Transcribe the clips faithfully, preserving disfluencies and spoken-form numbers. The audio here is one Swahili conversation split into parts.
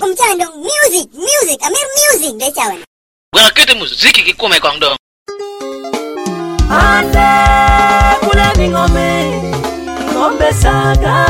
mchando music music amir music de chawan wana kete muziki kikume kwa ndo ande kule ni ngome ngombe saga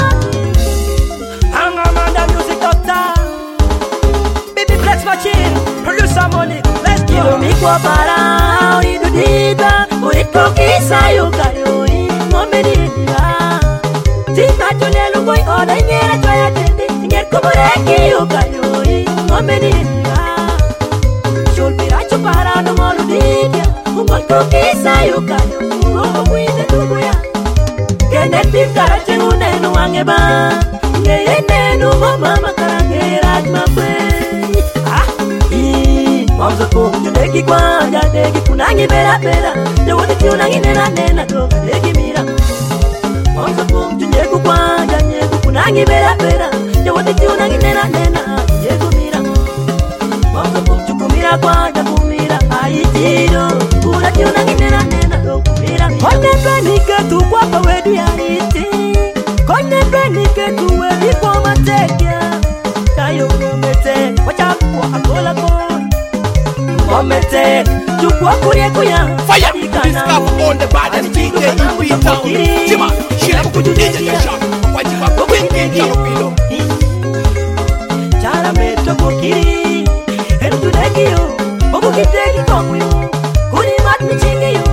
Angamanda music doctor Baby Flex machine producer money let's go mi kwa para uridu dida uriko kisa yukayo ngombe dida tika tule lugoi oda nyera toya tindi nyer kubureki yukayo ngombe dida shulpira chupara no molu dida uriko kisa yukayo ngombe winde duguya kende tika chengune no wangeba Yeye nenu mama karangera mapwe ah i mamza ko jodeki kwa jadeki kunangi bela bela jodi tunangi nena nena to deki mira mamza ko jodeki kwa jadeki kunangi bela bela jodi tunangi nena nena yego mira mamza ko chukumira kwa jakumira ai tiro kuna tunangi nena nena to mira konde benika tu kwa pawedi ariti Konde benike tuwe biko matekia Kayo ngomete Wachakwa akola koi Ngomete Chukwa kuria kuya Fire! Discover all the bad and D J in we town Tima, shila kukuju D J Kesha Wajiba kukwenge jalo pilo Chala meto kukiri Helu tudeki yo Boku kiteki kongu yo Kuni mat michingi yo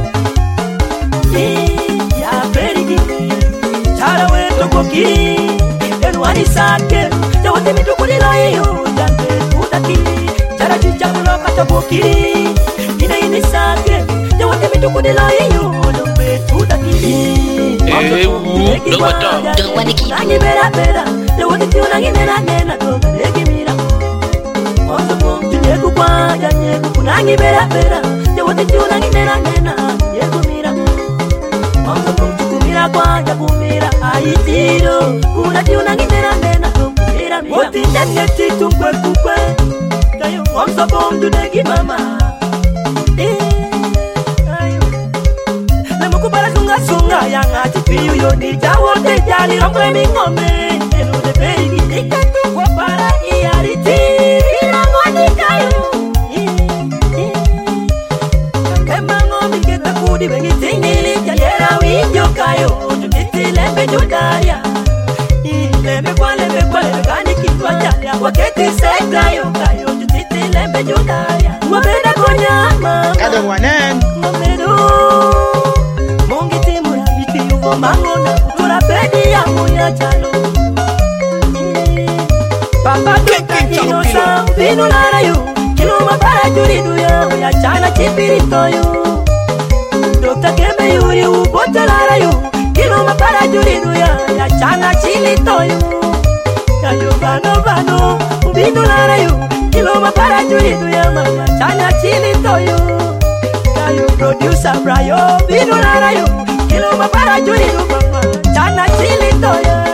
Ya perigi Chala weto kukiri Enu wani sake Jawate mitu kulila iyo Jante kutaki Chala chichakulo kata kukiri Ina ini sake Jawate mitu kulila iyo Jombe kutaki Eh, uu, dogo to Dogo wani kitu Nangi bera bera Jawate tunangi nena nena Doga legi mira Monzo kumtu nyeku kwa Janyeku kunangi bera bera Jawate tunangi nena nena Yego mira Monzo kumtu kumira kwa Jakumira Aitiro Kuna tunangi nena nena Kumira mira Moti nene titu mkwe kukwe Kayo Monzo kumtu negi mama Eh Ayo Nemu kubara sunga sunga Yang ati piyu yoni Jawo te jali Rongwe mingome Enu de perigi Ikatu kwa para Iariti Irangwani kayo Kemba ngomi kita kudi Bengi tingili Jayera winjo kayo Jumiti lembe judaria Lembe kwa lembe kwa lembe Kani kitwa jaya Waketi sekayo kayo Jumiti lembe judaria Mwabeda konyama Kado wanen Mwabedo Mungi timura Biti yuvo mangona Kutura pedi ya muya chalo Papa duka dinosa Vino lara yu Kilo mabara juridu ya Ya chana chipirito yu Dokta kembe yuri Ubote lara yu Kilo mabara juridu ya Ya chana chilito yu Kayo bano bano Vino lara yu Kilo mabara juridu ya Ya chana chilito yu Kayo producer brayo Vino lara yu Kilo mabara juridu Ya chana chilito yu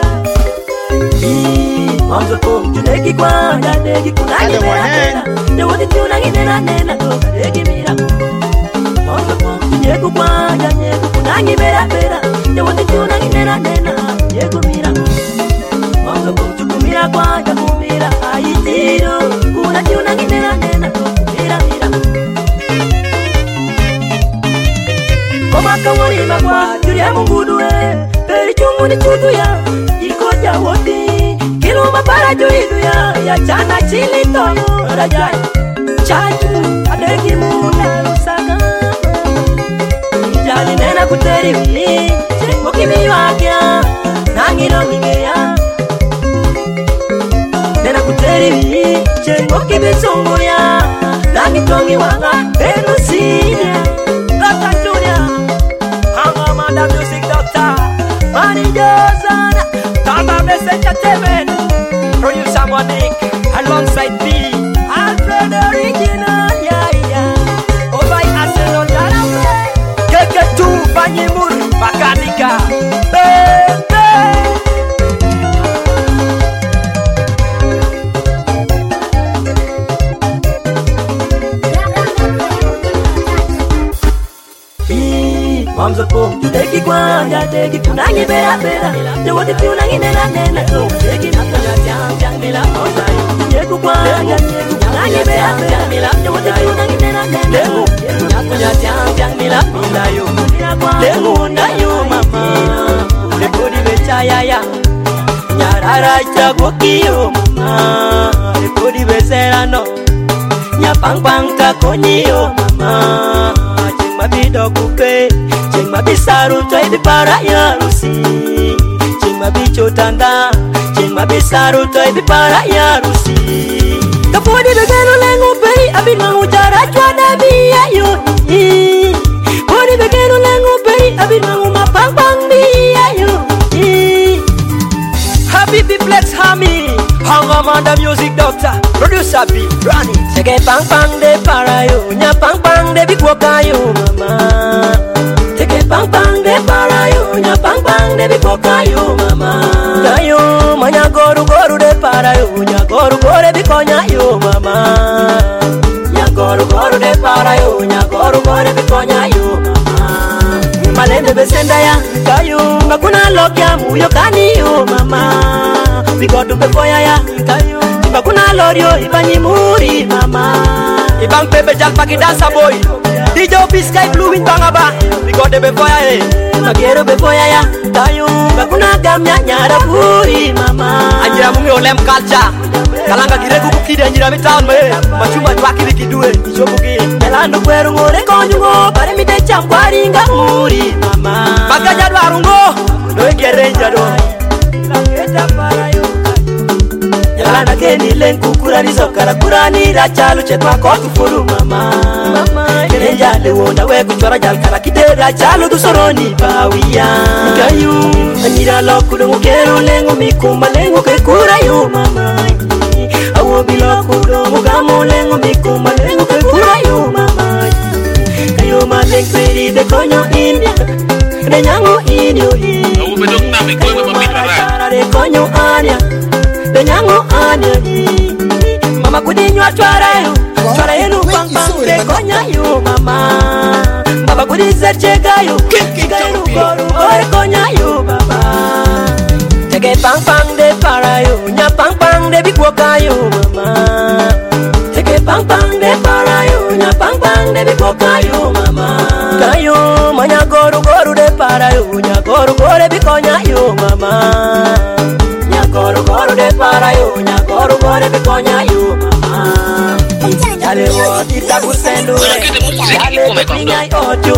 Monzo kum juneki kwa Jadegi kunangi bera bera Jawati tunangi nena nena Toka degi mira Monzo kum junyeku kwa Janyeku kunangi bera bera Jawati tunangi nena nena Yego mira Monzo kum chukumira kwa Jakumira Aitiro Kuna tunangi nena nena Toka mira mira Koma kawarima kwa Juria mungudue Peri chungu ni chudu ya Iko jawoti Kilo mapara juridu ya Ya chana chili toyo Rajai Chachu Adegi muna Lusaka Ijali nena kuteri wili Chengo kimi wakya Nangiro mingeya Nena kuteri wili Chengo kimi sungu ya Nangitongi wanga Enu sinya Rata Junior Angamanda music doctor Mani Josana Tamba Bless Entertainment Producer Monique Alongside B Alfred Original Yeah yeah Obai Arsenal Jarabe Keke tu Banyimur Makanika Bebe Mamza po Judeki kwa Jadegi Tunangi bera bera Jawati tunangi nena nena Jadegi Nakala jang jang Mila Ozayo kukwa Nyanyi be tiang milap nyawa teku nangi nena nena Lengu Nyaku nyatiang tiang milap milayo Lengu ndayo mama Lekodi becaya ya Nyarara chago kiyo mama Lekodi beserano Nyapang pang takonyo mama Cing mabido kupe Cing mabisaru toy di para ya rusi Cing mabicho tanda Cing mabisaru toy di para ya rusi Kapodi begeno lengu pei Abi nangu jara chwana biya yo Kapodi begeno lengu pei Abi nangu mapang pang biya yo Habibi Flex Hami Hangamanda Music Doctor Producer B Rani Sege pang pang de parayo Nya pang pang de bikwokayo mama Sege pang pang de parayo Nya pang pang de bikwokayo mama Kayo manya goru goru de parayo Nya goru goru bikonya yo mama Nya goru goru de parayo Nya goru goru bikonya yo mama Malembe besenda ya Kayo makuna lokya muyo kani yo mama Bigodu befoya ya Kayo Iba kuna lorio ibanyi muri mama Ibang pepe jal pagi dansa boy D J Obi Sky Blue Wing bangaba Bigode befoya eh Magero befoya ya Kayo Iba kuna gamnya nyara puri mama Anjira mungi olem kalcha Kalanga giregu bukide anjira mitaon me Machuma twaki bikidue Ijo buki Melando kweru ngore konyungo Bare mite chamkwari nga muri mama Bagaja dwarungo Noe gerenja do Langeta para yo Yalana geni lenku kurani sokara kurani Rachalu chetwa kotu furu mama Gerenja lewonda we kuchora jalkara kite Rachalu dusoroni bawiya Kayu Anira loku dungu keru lengu mikuma lengu ke kura yo mama Awo biloku dungu gamu lengu mikuma lengu ke kura yo mama Kayu maleng peri de konyo india Renyango inyo inyo Aku bedok nami kau memang mitara. De konyo anya Renyango anya Mama kudinyo chwara yo Chwara yenu pang pang de konya yo mama Baba kudizer chega yo Kiga yenu koru ore konya yo baba Chege pang pang de para yo Nya pang pang de bikwoka yo mama Chege pang pang de para yo Nya pang pang de bikwoka yo mama Kayo manya goru goru de para yo Nya goru goru bikonya yo mama Nya goru goru de para yo Nya goru goru bikonya yo mama Yale wo itaku sendure Yale pinyai oju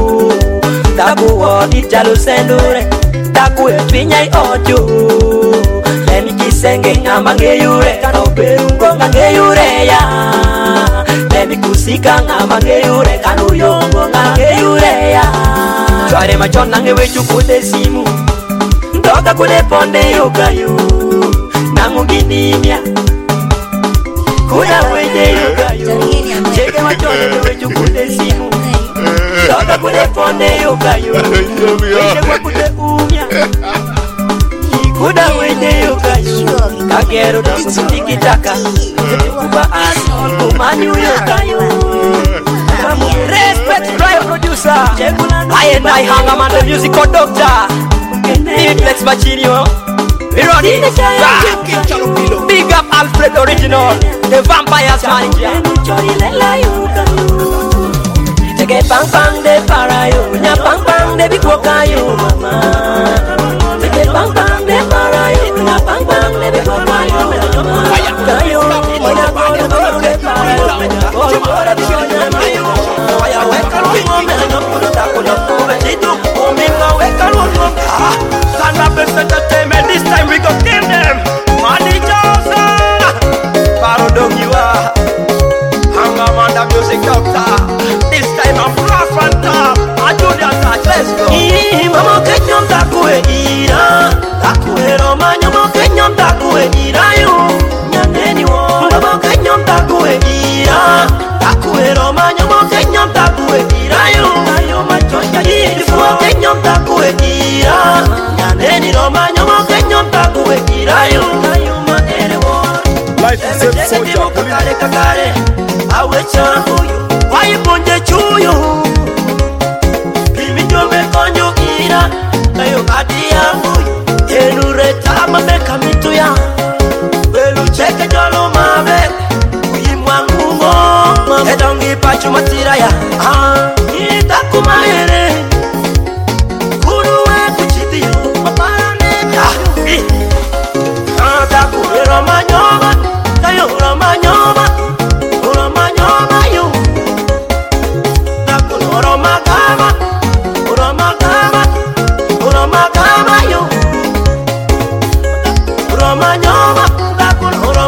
Taku wo italu sendure Taku e pinyai oju Lemi kisenge ngamba ngeyure Kano berungo nga ngeyure ya Lemi kusika ngamba ngeyure Kano yongo nga ngeyure ya Chware machona ngewe chukute simu Ndoka kule ponde yoga yu Nangu ginimya Kuna wende yoga yu Cheke machona ngewe chukute simu Ndoka kule ponde yoga yu Wende kwa kute umya Kuna wende yoga yu Kagero dogo sutikitaka Kuba asol kumanyu yoga yu Respect drive producer I and I hang am on the musical doctor Big Flex Machinio Irony Big up Alfred Original The Vampire's manager Take pang pang de para yo Nya pang pang de bikwoka yo mama Take pang pang de para yo Nya pang pang de bikwoka yo mama Kayo Manya goru goru de para yo Nya goru goru de bikwoka yo Waya weka lungo Mena kudu takuno Kubetitu Umingo weka lungo Stand up and entertainment This time we go kill them Money Johnson Baro dong you are Hangamanda Music Doctor This time I'm fluff on top I do the touch Let's go Ii mama kenyom takue ira Takue roma nyomo kenyom takue ira yo Nyandeni wo Mama kenyom takue ira Takue roma nyomo kenyom takue ira yo Ayo machonya Ifuwa kenyom takue ira Nyandeni roma nyomo kenyom takue ira yo Ayo ma ere wo Life is a soldier. Kakare kakare Awe changuyo Wayi ponje chuyo Pimi nyome konyo ira Kayo kati yangu Enu reta mame kamituya Welu cheke jolo mame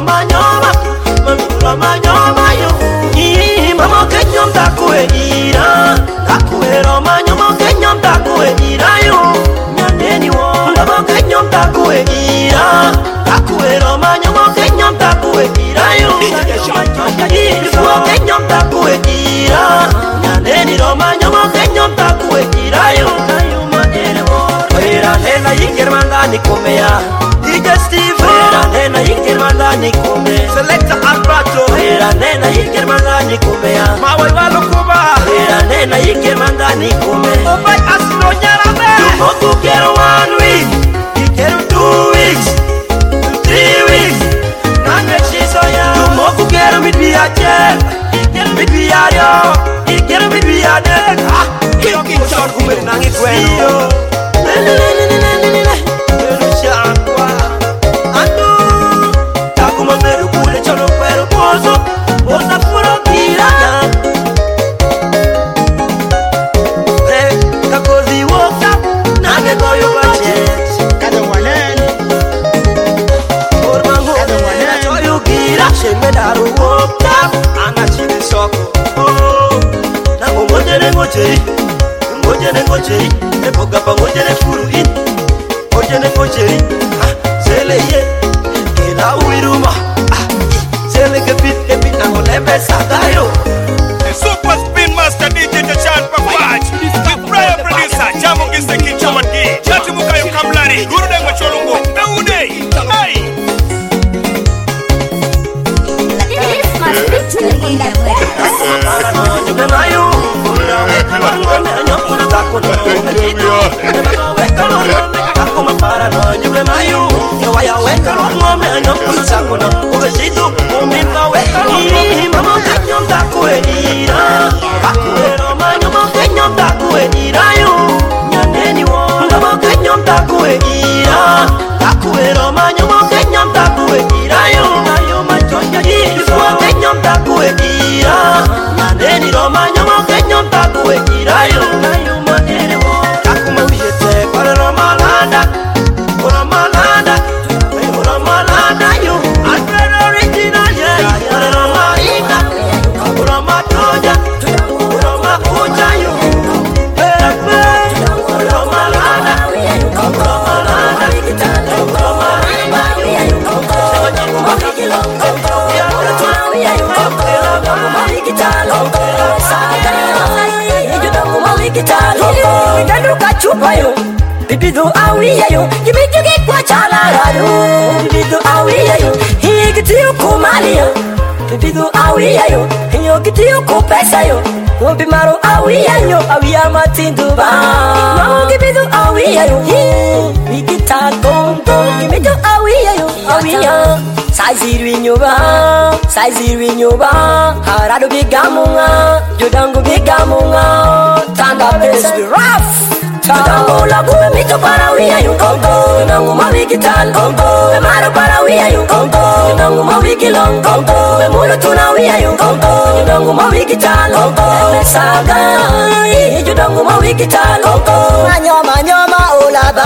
Roma nyoma, mami Roma nyoma yo. Ii mama kenyom takue ira, takue Roma nyoma kenyom takue ira yo. Nyandeni wo, mama kenyom takue ira, takue Roma nyoma kenyom takue ira yo. Ii wo kenyom takue ira, nyandeni Roma nyoma kenyom takue ira yo. Oira nena yikirmanda nikomea D J Steve Oira nena yikirmanda nikome Selector Alberto Oira nena yikirmanda nikomea Mawa ibalo kuba Oira nena yikirmanda nikome Obai asino nyarabe Tumoku kero one week Kikero two weeks Three weeks Nange chiso ya Tumoku kero midbiya chen Kikero midbiya yo Kikero midbiya dek Ah Kiro kinchor kumeri nangi kweno Ngojene ngojeri, eboga pa ngojene furu in. Ngojene ngojeri, ah, sele ye, kena uiruma. Ah, sele kepit kepit na ngolembe sagayo. The super spin master D J Jachan Papaj, the prior producer Jamo Gise Kinchaman G, Chati Mukayo Kamlari, Guru Dengo Cholungo, Naude, hey. It's my spiritual in that way. Bibidu awiya yo, gimidu gikwa chala yo. Bibidu awiya yo, hiye gitiyo kumali yo. Bibidu awiya yo, hiyo gitiyo kupesa yo. Wombi maro awiya yo, awiya matinduba. Mamo gibidu awiya yo, hiye wikita gongo. Gimidu awiya yo, awiya. Saiziru inyoba, saiziru inyoba. Harado bigamunga, jodangu bigamunga. Tanda place be rough. Tudango la kuwe mito para wia yung kongo Tunangu mawiki tal kongo We maro para wia yung kongo Tunangu mawiki long kongo We mulu tuna wia yung kongo Tunangu mawiki tal kongo We saga Tudangu mawiki tal kongo Manyoma nyoma olaba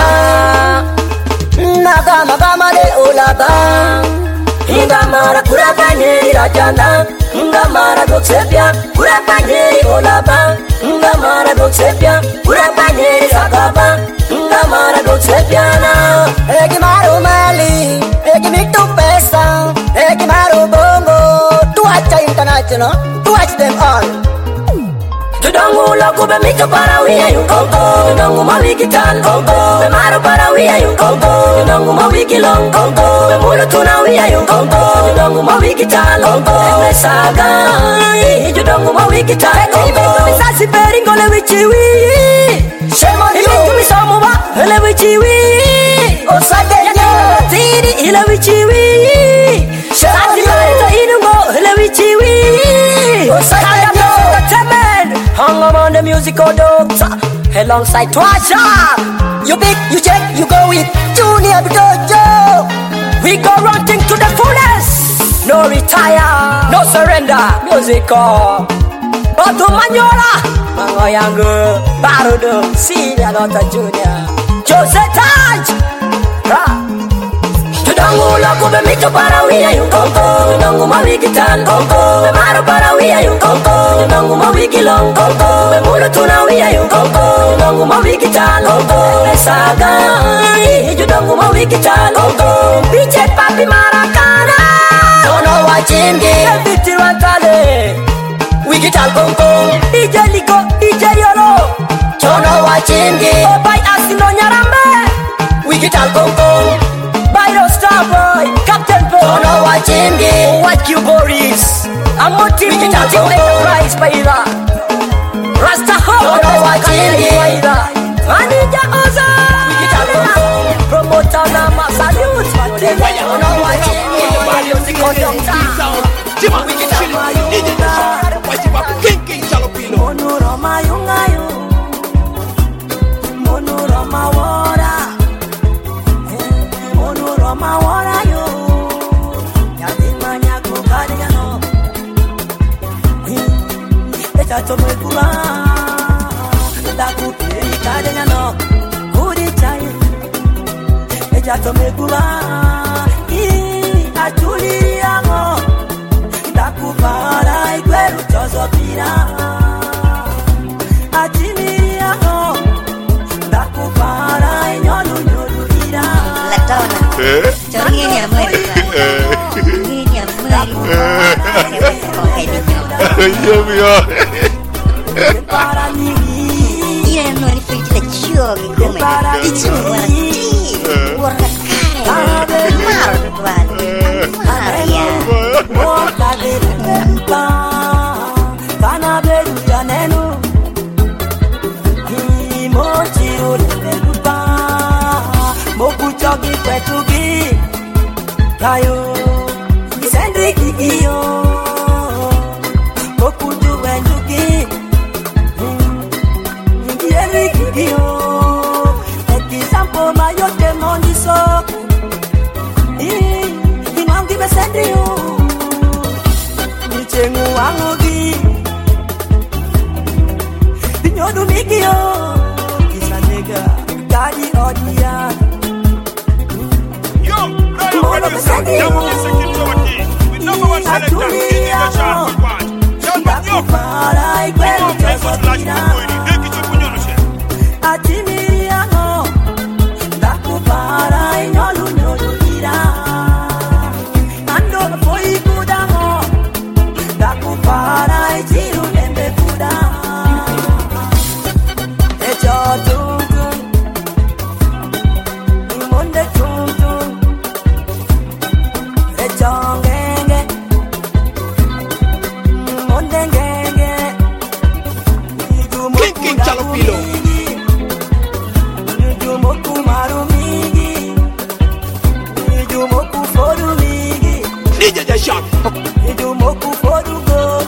Nagama gama de olaba Inga mara kurapa nyeri rajana Inga mara doksepya kurapa nyeri olaba Inga mara doksepya kurapa nyeri sagaba Inga mara doksepya na Egi maru mali, egi mitu pesa Egi maru bongo Tuacha international, tuach them all Tudangu la kube mito para wia yung kongo Tunangu mawiki tal kongo We maro para wia yung kongo Tunangu mawiki long kongo We mulu tuna wia yung kongo Tunangu mawiki tal kongo We saga Tudangu mawiki tal kongo Imi misasi peringo le wichiwi Shame on you Imi kumisomu ba Le wichiwi Osade nye Tiri ile wichiwi Sasi perito inungo Le wichiwi Osade nye Hang on the musical doctor alongside Twasha. You big, you check, you go with Junior Dojo. We go running to the fullest. No retire, no surrender. Musical. Batu Manyola, Mangoyangu, Barudo, Celia Nota Junior, Jose Taj. Tudangu lagu be mito para wiya yung konko Nongu mawigi tan konko Be maro para wiya yung konko Nongu mawigi long konko Be mulu tuna wiya yung konko Nongu mawigi tan konko Be saga Hiju nongu mawigi tan konko Biche papi marakana Tono wachingi Biti wantale Wigi tan konko D J Liko, D J Yolo Tono wachingi Obai asino nyarambe Wigi tan konko Byron Starboy, Captain Boy Tono wachingi White Q Boris Amoti Wigi tan konko Enterprise Baira Rasta Ho Tono wachingi Manija Oza Wigi tan konko Promoter nama salute Tono wachingi Music on your town Wigi tan konko Monuroma yungayo Monuroma wora Monuroma wora yo Yatimanya kukadya no Echa tome kula Daku piri kadya no Kuri chaye Echa tome kula Atuli yango Daku para ikweru chozo pira Atili yango Daku para inyolu nyolu ira Latona Chori ini amari Ini amari Oke dinyo Iya mio Para nigi Iya no ni fiti da chogi come Dichu wala ti Wala kare Mar duan Mar ya Moka de tempa Kana beru ya nenu Hi mochiru de tempa Moku chogi kwetugi Kayo Kisendri kikiyo Moku juwe njugi Ngieri kikiyo Eki sampo mayote mondiso Inangi besendri yo Nichengu wangogi Dinyodu mikiyo Kisa nega Kadi odia Yo, Brian Producer, Jamu Gise Kincho Waki With number one selector, D J Chad Papa John Matthew Iko Mpeso Slash Kukuini Deki Chukunyono She Atimi yango Dakupara inyolu nyolu ira Ando foi kudango Dakupara ichiru nembe kuda Echo tungun Imonde tungun Echo ngenge Imonde ngenge Ijumu King King Chalopilo. Ijumoku marumigi Ijumoku forumigi D J Deshaun Ijumoku forugo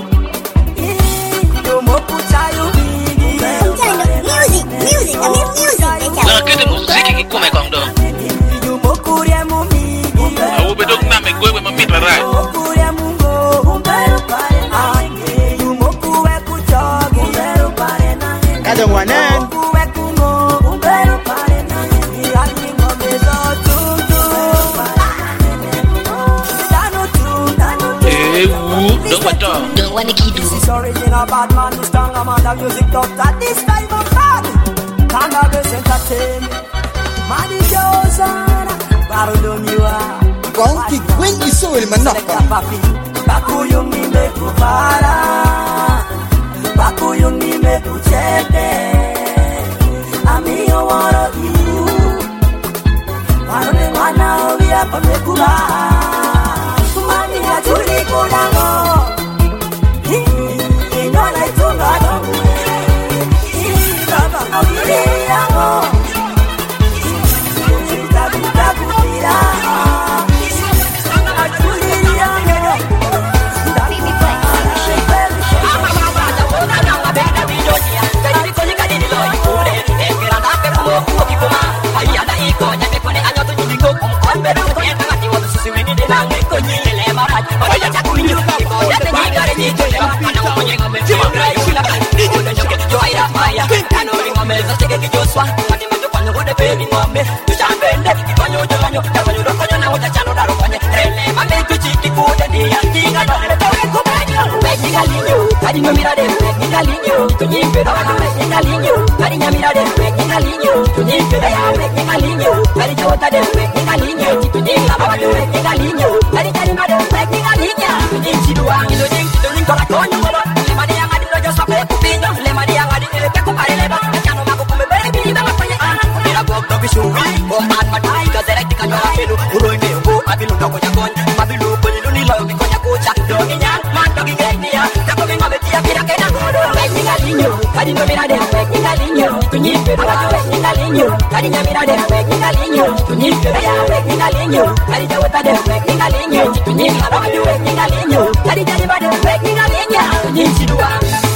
Ijumoku chayumigi Music, music, I mean music Na kete muziki kikume kwa ndo Ijumoku riemumigi Aube dok na megwewe mamita rai Ijumoku riemungo Umberu pare na Ijumoku weku chogi Umberu pare na Kada mwanen Ijumoku weku mo Umberu pare na Iati ngomezo tuntu Dano tu, dano tu Ewu, dong wato Don't wanna kidu This is original bad man, the stronger man, the music top that this time of bad. Cannabis entertainment. Madi Josana, Barudo Miwa. Gonki Gwengi Soul Manaka Papi, Baku yung nime kupara. Baku yung nime kuchete. Amiyo waro iu. Marone wana ovia pamekuba. Kumani ya chuli kudango. Inona itunga dongu Baba awili yango Tabu tabu tira Achuli yango Baby play Joshua, Kadinyo mira de Ningalinho, Tunyipe, Ningalinho, Kadinya mira de Ningalinho, Tunyipe, Ningalinho, Kadijota de Ningalinho, Tunyipa, Ningalinho, Kadijama de Ningalinho, Tunyichidua, Tunyipa, Tunyipa, Lemadia Madino just a pupino, Lemadia Madino, Cacopareleba, Cano Maco, baby, Mira Bob, don't be sure, Bombat Matai, Gazetica, Urundi, Abilu, Nokoyagon, Babilu, Pulunilo, Koyakucha, Dominia, Mandogia, Tacomin of the Tia, Ningalinho, Kadinyo mira de Ningalinho, Tunyipe, Ningalinho, Kadinya mira de Ningalinho, Tunyipe, Ningalinho, Kadijota de Ningalinho, Tunyipa, Ningalinho, Kadijama de Ningalinho, Tunyichidua.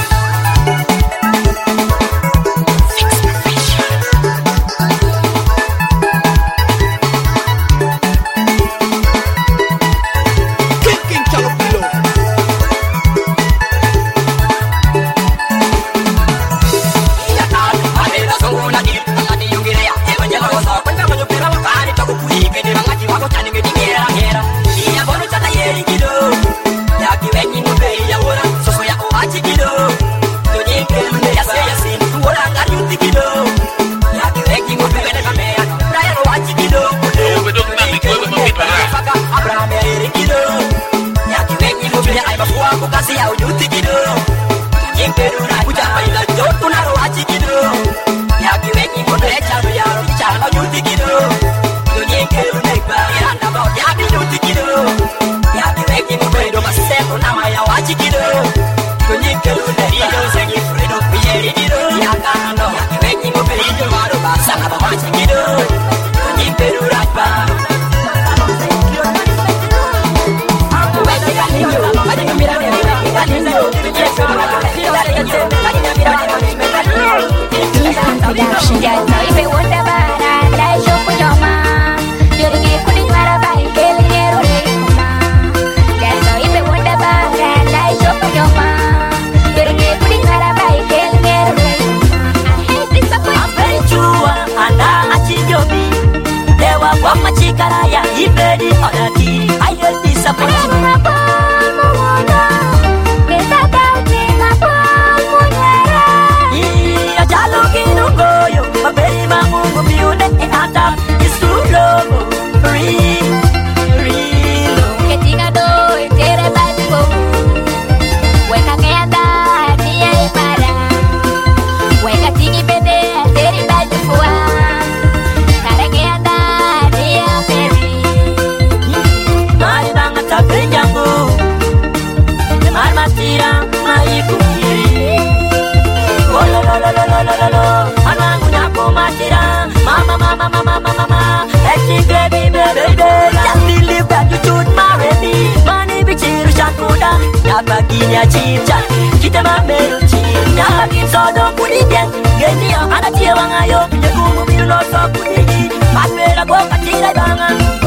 Baginya cipta kita mamelu cipta sodo kudigen geni ana tia wangayo nyagumu bilo so kudigi mapela go katira banga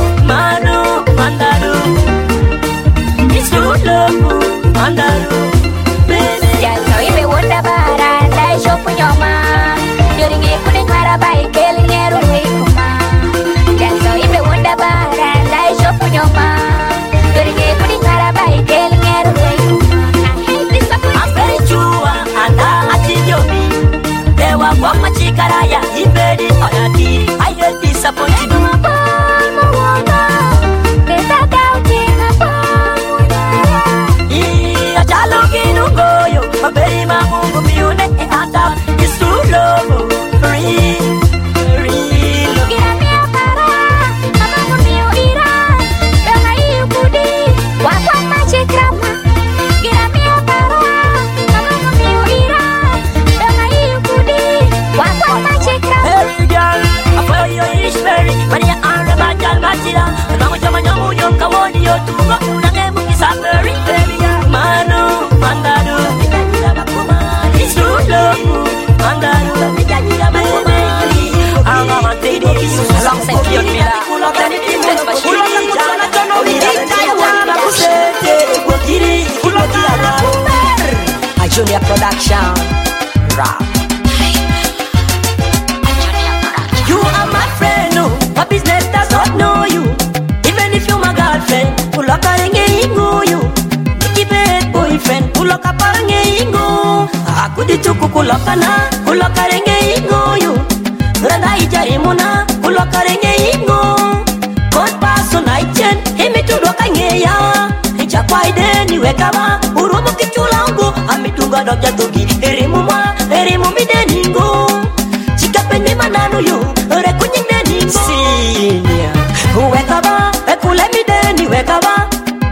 manu mandaru isulo mandaru ya soy be wonda bara dai shopu nyoma yoringe kuning mara bai kelingero wekuma ya soy be wonda bara dai shopu nyoma yoringe kuning mara bai kelingero Kwa machikaraya ibedi onati I get disappointed Mapamu wona Beta kauti mapamu nyara Iya chalo kinungoyo Maberi mamungu miune e ata Isulomo Real Real Gira mia para Mamungu miu ira Dona iu kudi Wakwa machikrama Gira mia para Mamungu miu ira Dona iu kudi Wakwa machikrama Very girl I follow your ish very Mani ya arre majal machira Namu chama nyamu yon kawoni yo Tuga unange mungi safari Very girl Manu Mandaru Mijajira makumari Isulomo Mandaru Mijajira makumari Anga mantidi Alongside Kion Mila Ulotani Timbo Ulotani Jana Jono Ulotani Wana Kusete Wakiri Ulotani A Junior Production Rap You are my friend, no. My business does not know you. Even if you're my girlfriend, pull up a ring you. Keep it boyfriend, pull up a ring wekaba urumu kichulangu amitunga dokya togi erimu ma erimu mideningo chikapenye mananu yo rekunyine ningo sinia wekaba ekule mideni wekaba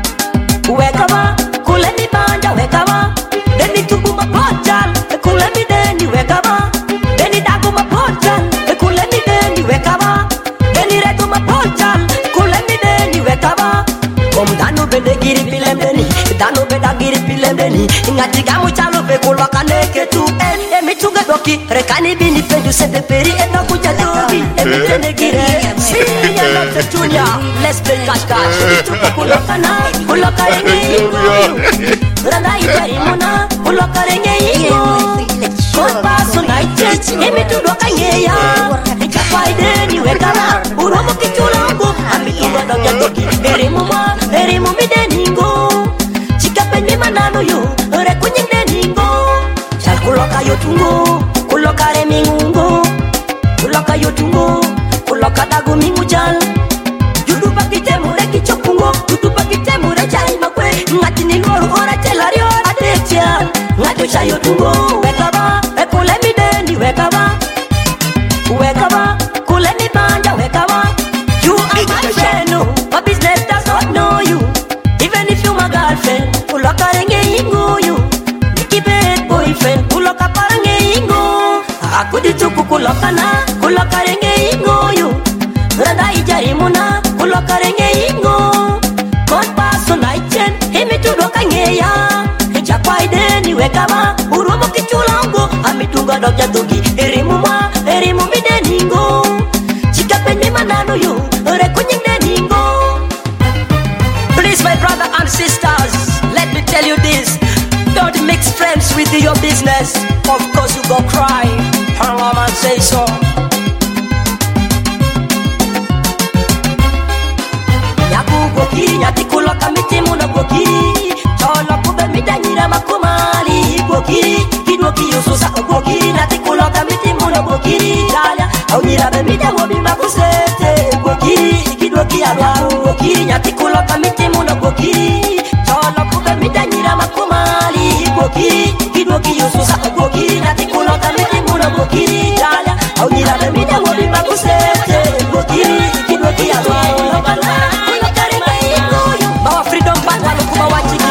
wekaba kule mi banja wekaba deni tubu ma portal ekule mideni wekaba deni dagu ma portal ekule mideni wekaba deni retu ma portal kule mideni wekaba kom danu bede giri pilem deni danu beda giri pilem deni ngati gamu chalo be kuloka neke tu e mi tunga doki rekani bini pendu sede peri e doku jatobi e mi tene giri sinya na tetunya let's play cash cash tuku kuloka na kuloka renge ingo randa itari muna kuloka renge ingo kopa so night e mi tu doka ngeya ikapai deni wekana uromo kichulangu ami tunga doki doki erimu ma erimu mideningo chikapenye manano yo rekunye deningo chal kuloka yotungo kuloka remingungo kuloka yotungo kuloka dagu mingu chal judu pakite mure kichopungo judu pakite mure chai makwe ngati ni loro ora chelario atetia ngati cha yotungo wekaba ekule mideni wekaba wekaba kule mi banja wekaba you are my friend no my business does not know you even if you my girlfriend kuloka renge ingo you nikibet boyfriend kuloka parange ingo akudi tuku kuloka na kuloka renge ingo you randa ijari muna kuloka renge ingo kon paso nighten himi tudoka ngeya chakwa ideni wekaba urumu kichulangu amitunga dokya dogi erimu ma erimu mideningo chikapenye manano yo rekunye deningo. Please my brother and sisters, let me tell you this, don't mix friends with your business, of course you go cry, her mama say so. Yaku goki, nyati kuloka miti muna goki, cholo kube midanyira makumali goki, kidoki yususa goki, nyati kuloka miti muna goki, dalia, au nirabe midawo bimba kusete goki, kidoki alwaru goki, nyati kuloka miti muna goki, cholo kube midanyira makumali goki, kidoki yususa goki, nyati kuloka miti muna goki, dalia, au nirabe midawo bimba kusete goki, kidoki alwaru Bawa freedom band walo kuma wachiki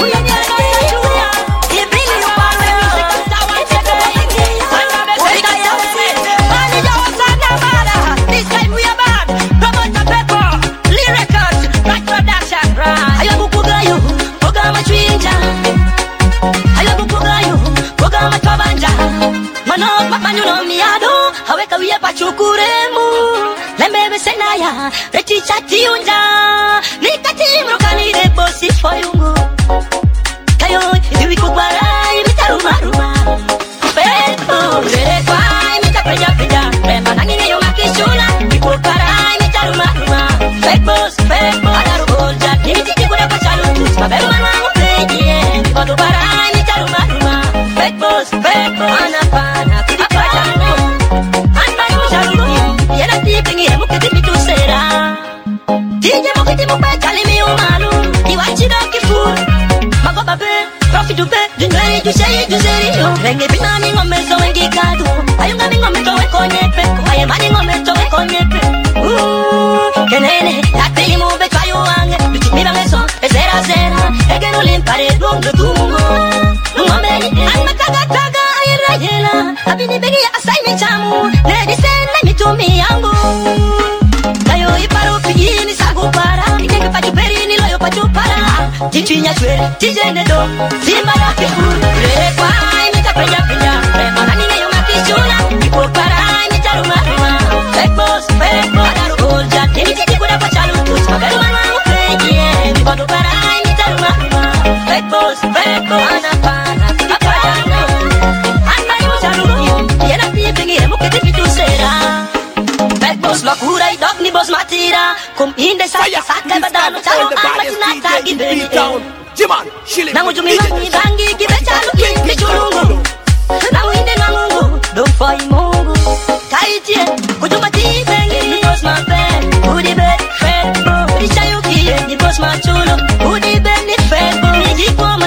Senaya, rechicha tiunja, nikatimro kanire bosi foyungu. Kayo, iwi kubarai, mitaruma ruma. Pepo, rere kwai, mitapeja peja, rema nanginge yo makishula, ikubarai, mitaruma ruma. Pepos, pepo, adaru bolja, nimiti kura pachalutus, mabelu manu peje, ikubarai, mitaruma ruma. Pepos, pepo, anapana, kupachano, anpanu shalutu, yena tipingi emu kiti. Tije mokiti mokpe mi umanu Iwachi doki food Magoba be, profi dupe Dungeri du shei du zeri yo Renge bina mi ngome so wengi kadu Ayunga mi ngome to we konyepe Aye mani ngome to we konyepe Uuuu, kenene Lakri mu be kayu wange Luchi mi bange so, e zera zera Ege no limpare dungu dungu Ngome ni, anma taga taga Ayera yela Abini begi ya asai mi chamu Nedi sena mitumi yangu Kayo iparo pigini sagu para Kitenge pachu peri ni loyo pachu para Chichinya chwe, tijene do Simba ya kifuru Rere kwai, mita penya penya Rema nani ngeyo makishula Ipo parai, mita ruma ruma Fake boss, fake boss Adaru bolja, tini titi kuda pachalutus Magaru manu upeje Mibodu parai, mita ruma ruma Fake boss, fake boss Anapana, apajano Anmani ucharuyo Yena piye pengire mukiti fitu sera Fake boss, lokura idok ni boss matira Kum inde saka saka badano Chalo amachina tagi beni Nangu jumi mangi bangi kibe chalo kingi chulungu Nangu inde nangu Don't fight mungu Kaitie kujuma ti bengi Ni boss my friend Udi be fake bro Udi chayuki Ni boss my chulo Udi be ni fake bro Ni jikwa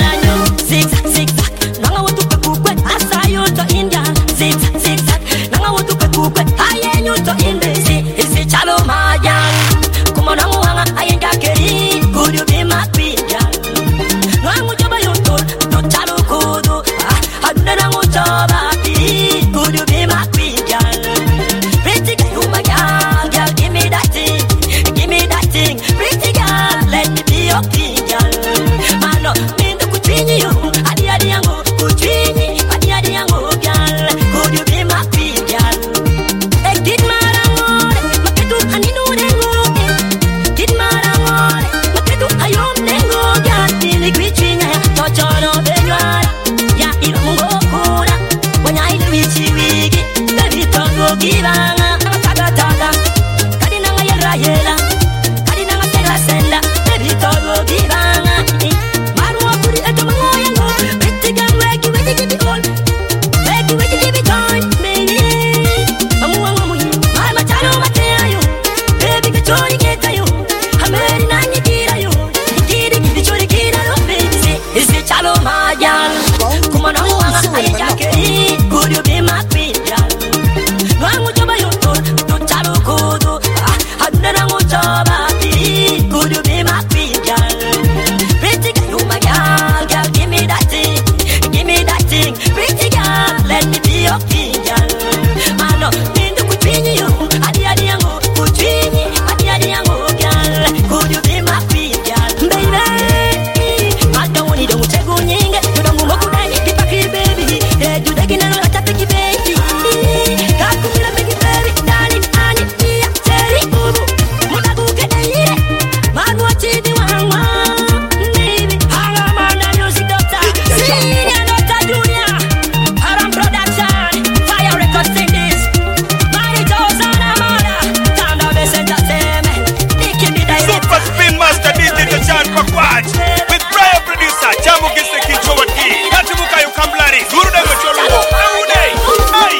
maranyo zigzag zigzag nanga wotu pe kukwe asayo to India zigzag zigzag nanga wotu pe kukwe ayenyu to India isi chalo mayan kumona muanga ayenga keri could you be my pijan nwangu joba yontol to chalo kudu aduna nangu joba pi could you be my pijan pretty girl you my girl girl give me that thing give me that thing pretty girl let me be your pijan mano mindu kuchinyi you adi adi yangu kuchinyi adi adi yangu girl could you be my pijan ek dit marangore maketu aninu dengo dit marangore maketu ayom dengo girl nili kuchinya tochono benwara ya ilungo kura wanya ili wichi wigi baby tongo gibanga taga taga kadina ngayela yela kadina ngasela senda baby tongo gibanga maru akuri etomango yango pretty girl weki weki give it all weki weki give it on baby amu amu mama chalo mateyo baby kichori ketayo hameri nani kirayo kiri kichori kiralo baby say is it chalo mayan kumana muanga ayenga keri could you be my pijan nwangu joba yontol to chalo kudu aduna nangu joba pi could you be my pijan pretty girl you my girl girl give me that thing give me that thing pretty girl let me be your pijan mano mindu kuchinyi you adi adi yangu kuchinyi adi adi yangu girl could you be my pijan baby madoni dongu chegu nyinge dongu mokudai kipaki baby eh judagi nano la tapiki baby kakula baby baby darling ani tia cherry ubu mudagu kedeire manu achidi wangwa baby hanga mana music doctor senior doctor junior haram production fire records in this marito sana mara tanda best entertainment ikimi dai Super Spin Master D J Chan Pakwaj with Brian producer Jamu Gise Kinchowati Katibuka Yukamblari Guru Dego Cholugo Aude Hey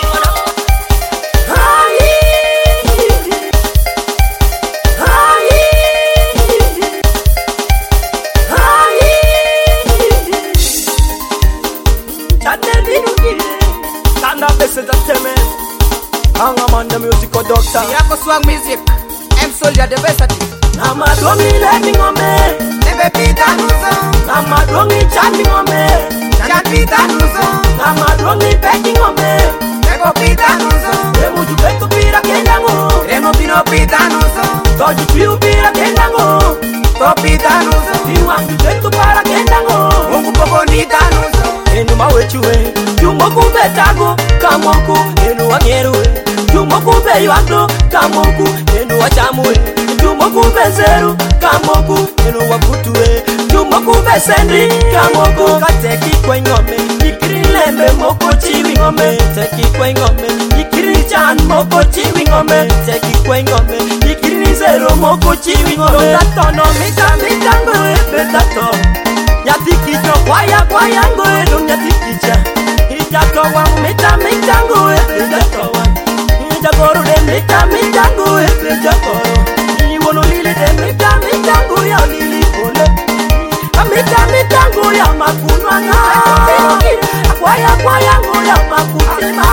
Stand up, this is the Timmy. Hang on the musical doctor. Yako swag music M Soldier the best at it Nama dongi letting on me. Nebe pita nuzo Nama dongi chatting on me. Chat pita nuzo Nama dongi betting on me. Nebo pita nuzo Remu jubetu pira kendango. Remo pino pita nuzo Toji piu pira kendango. To pita nuzo Iwang jubetu para kendango. Mungu popo nita nuzo Enu mawechuwe. Jumoku betago. Kamoku. Enu wanyeruwe. Jumoku beyuagno. Kamoku. Enu wachamuwe. Jumoku bezeru. Kamoku. Enu wakutuwe. Jumoku besendri. Kamoku. Kateki kwe ngome. Ikiri lembe moko chiwi ngome. Teki kwe ngome. Ikiri chan moko chiwi ngome. Teki kwe ngome. Ikiri zero moko chiwi ngome. Dotato no mita mita ngoe. Betato. Nyatikicho kwaya kwaya ngoe. Dum nyatikicha. Ijato wang mita mita ngoe. Ijato wang. Ijagoro de mita mita ngoe. Ijagoro. Iwono lili de mita mita ngoe. Ya lili kone. Mita mita ngoe. Ya makunwa nga. Kwaya kwaya ngoe. Ya makunwa.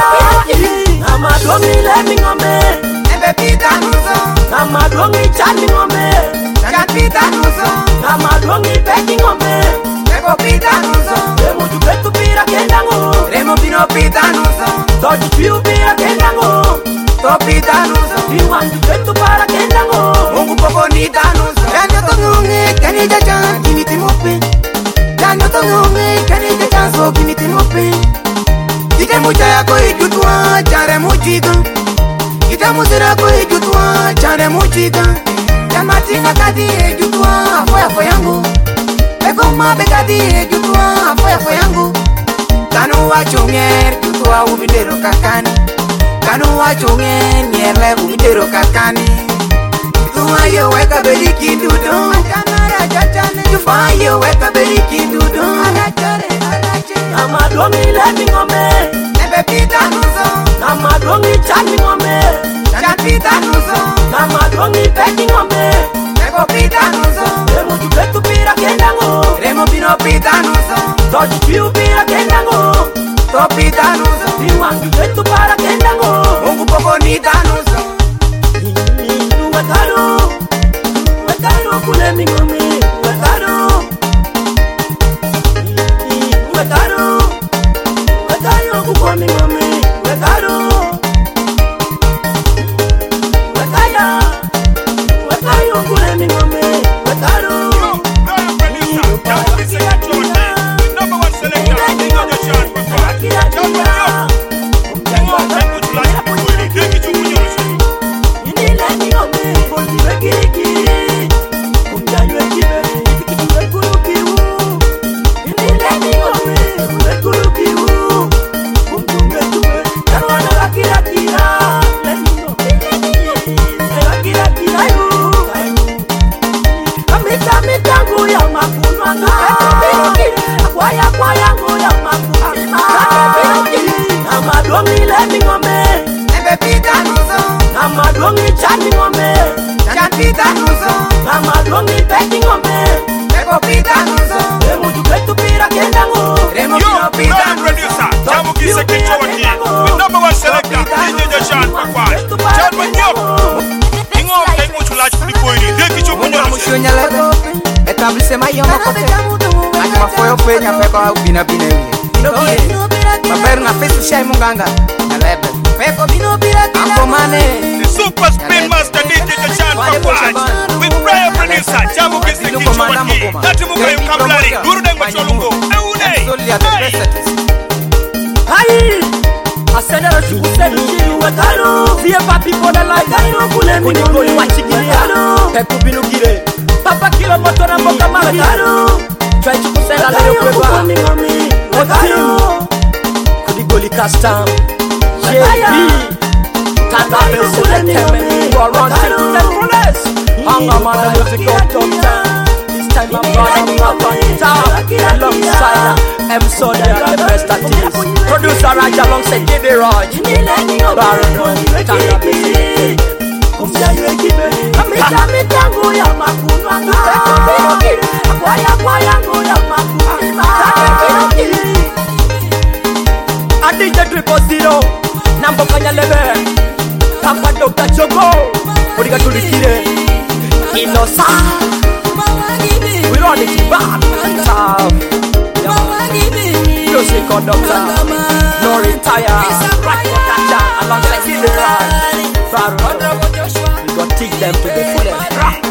Amadongi lemi ngome. Nebe pita nuzo Amadongi chani ngome. Chat pita nuzo Amadongi beti ngome. Nebo pita nuzo Remu jubetu pira kendango. Remo pino pita nuzo Toji piu pira kendango. To pita nuzo Iwan jubetu para kendango. Mungu popo nita nuzo Danyo tongunge kani jajan kiniti mope Danyo tongunge kani jajan so kiniti mope Ite mucha yako ijutwa chare muchika Ite musira yako ijutwa chare muchika Yamatinga kati ijutwa afoya foyangu Eko mabe kati ijutwa afoya foyangu Kanu wachunger jutwa umidero kakani Kanu wachunger nyerle umidero kakani Tuwayo weka beliki dudo Tuwayo weka beliki dudo Amadongi lemi ngome. Nebe pita nuzo Amadongi chani ngome. Chat pita nuzo Amadongi beti ngome. Nebo pita nuzo Remu jubetu pira kendango. Remo pino pita nuzo Toji piu pira kendango Topi danuso Iwangu betu para kendango Mungu poko ni danuso Wekano Wekano kule mingome Wekano Wekano Wekano kukwa mingome Wekano Wekaya Wekano kule mingome Wekano Amadongi chani ngome, Chanti danuso amadongi peti ngome, Eko pita nuso emu juketu pira kendango, Remo Yo, pino pita brother producer, Jamu Kisa Kichawati, with number one selector, D J Jashan Pakwaj, John Manyok. Ingo kay mo chulach ni poini, deki cho Mungu munyo mushunya leto Etablisse mayoma kote Ati mafoyo fenya peko au bina bina uye Ino kire Maberu nga fesu shai munganga Na lebe Peko bino pira Ampo mane the super spin master D J Jashan Pakwaj, with prayer producer, Jamu Kisa Kichawati, Tati Muka Yukamblari, Guru Dengo Cholungo, Eune. Solely at the best Hai, asenero chukusenu chini wekano, Fie papi pona like ano kule minigoli wachikiliano, Pepu binu kire, Papa kilo moto na mboka magano, Chwa chukusena leo kweba, Wekano, Kudigoli custom, J B, Kanga Bese Entertainment, You are running to the fullest, Hanga man the music of top time, This time I'm gonna pop on top, alongside M Soda, the best artist, Producer Raj alongside J D Raj, Baron, Kanga Bese, Amita mitangu ya makunwa Akwaya kwaya ngoya makunwa Adija triple zero Nambo kanya lebe Papa Doctor Chogo Uriga tulikire Inosa We run it back Tough Music conductor No retire Right for Kacha Alongside J D Raj Baron We gon' teach them to the fullest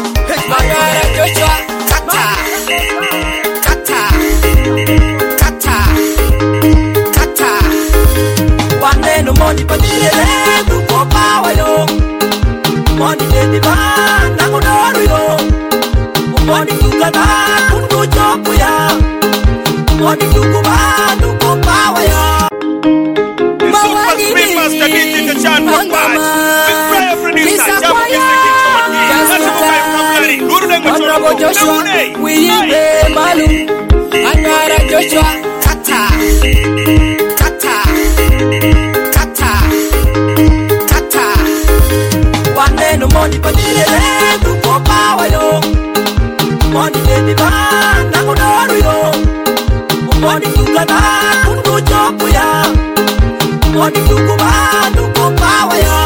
Kata Kata Kata Kata Waneno money patile Kuko pawa yo Money baby ba Nakodoru yo Money kukana Kundu chopu ya Money kukuba Nuko pawa yo The super spin master D J Jashan Pakwaj, with prayer producer, Jamu Kisa Kichawati, Tati Muka Yukamblari, Guru Dengo Cholungo, Eune. Wiyibe malu Anwara Joshua Kata Kata Kata Kata Waneno money patile Kuko pawa yo Money baby ba Nakodoru yo Money kukana Kundu chopu ya Money kukuba Nuko pawa yo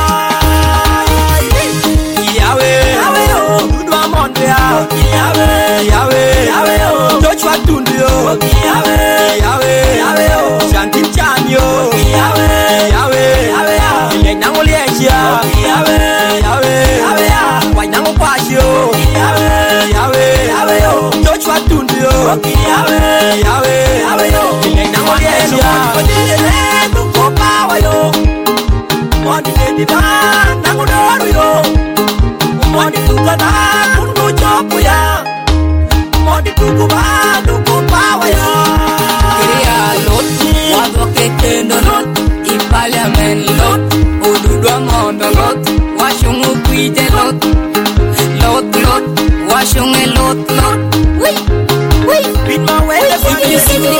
Yahweh Yahweh yo Udwa monde ya Yahweh Yahweh Yahweh yo Joshua tundu yo Yahweh Yahweh Yahweh yo Shanti chan yo Yahweh Yahweh Yahweh yo Ile nango lienjia Yahweh Yahweh Yahweh yo Wainango kwashi yo Yahweh Yahweh Yahweh yo Joshua tundu yo Yahweh Yahweh Yahweh yo Ile nango lienjia Kuko pawa yo Money baby ba Nakodoru yo Money kukana Kundu chopu ya Money kukuba Nuko pawa yo Kiria lot Wado kekendo lot Ipaliamen lot Ududwa mondo lot Washungu kwije lot Lot lot Washunge lot lot Wee Wee Beat my way Sikili sikili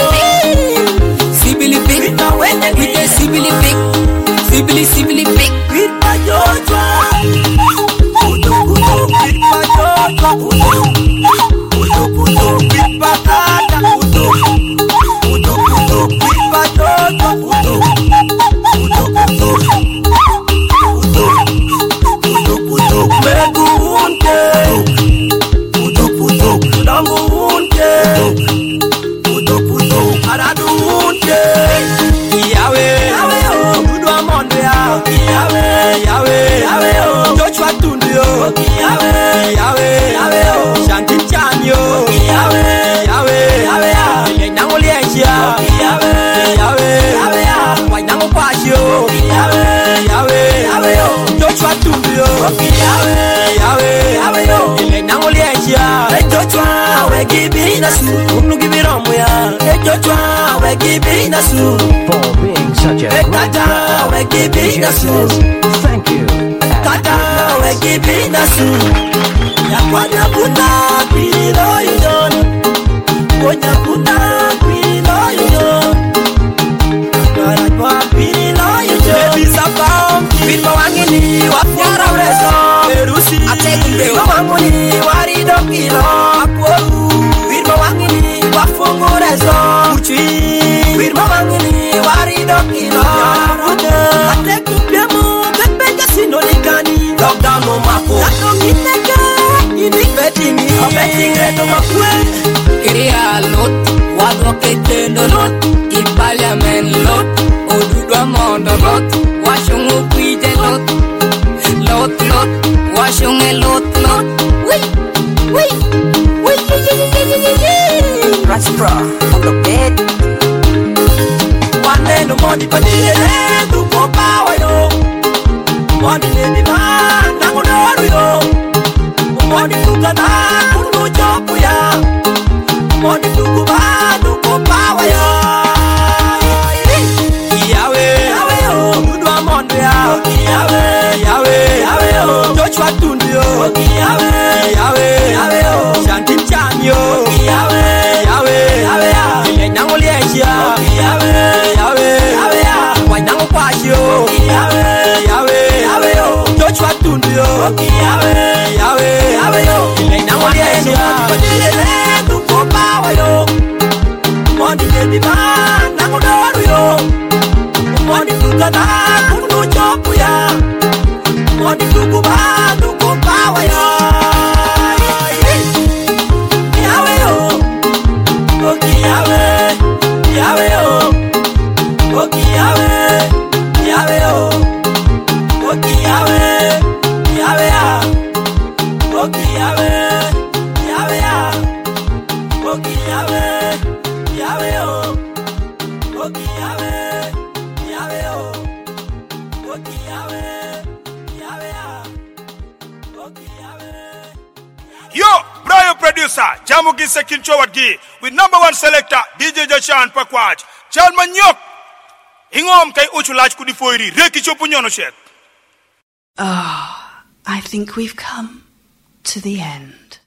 su unu gibiromu ya ejochwa we gibi na su For being such a great Ekata we gibi na su Thank you. Kata we gibi na su Ya kwanya kuna kwilo yon Kwanya kuna kwilo yon Kwanya kwa kwilo yon Baby sapam Firma wangini wafyara ureso Perusi Firma wangini warido kilo Akworu Firma wangini wafungu reso Uchi Firma wangini warido kilo Ate kupiemu Kepeka sinolikani Lockdown no mako Tato kiteke Ini betting O betting reto makwe Kiria lot Wadwa ketendo lot Ipaliamen lot Odudwa mondo lot Washungu kwije lot Lot lot Washunge lot lot Wee Wee Wee Raspra on the bed One no money padile Tu kopa wayo Money lebi ma Nangu doru yo Money tukana Kunu chopu ya Money tukuba Tukupa wayo Yawe Yawe yo Nudwa mondo ya Yawe Yawe Yawe yo Joshua tundu yo Yawe Yawe Yawe yo Shantim chan yo Yawe Yawe Yawe ya Ile nangu liesha Yawe Yawe Yawe ya Wanyangu kwashi yo Yawe Yawe Yawe yo Joshua tundu yo Yawe Yawe Yawe yo Ile nangu liesha Ile tukopa wayo Mondi baby man Nangu doru yo Mondi tukana Kunu chopu ya Mondi tukuba Tukupa wayo Yawe yo Oki yawe Yawe yo Oki yawe Yawe yo Oki yawe Yawe ya Oki yawe Yawe ya Oki yawe Yawe yo Oki yawe Yawe yo Oki yawe Yawe ya Oki yawe Yo, Brian producer, Jamu Gise Kinchowatgi, with number one selector, D J Joshan Pakwaj, Chalman Yok, Ingom Kai Uchulach Kudifoiri, Reki Chopunyono Shet. Ah, I think we've come to the end.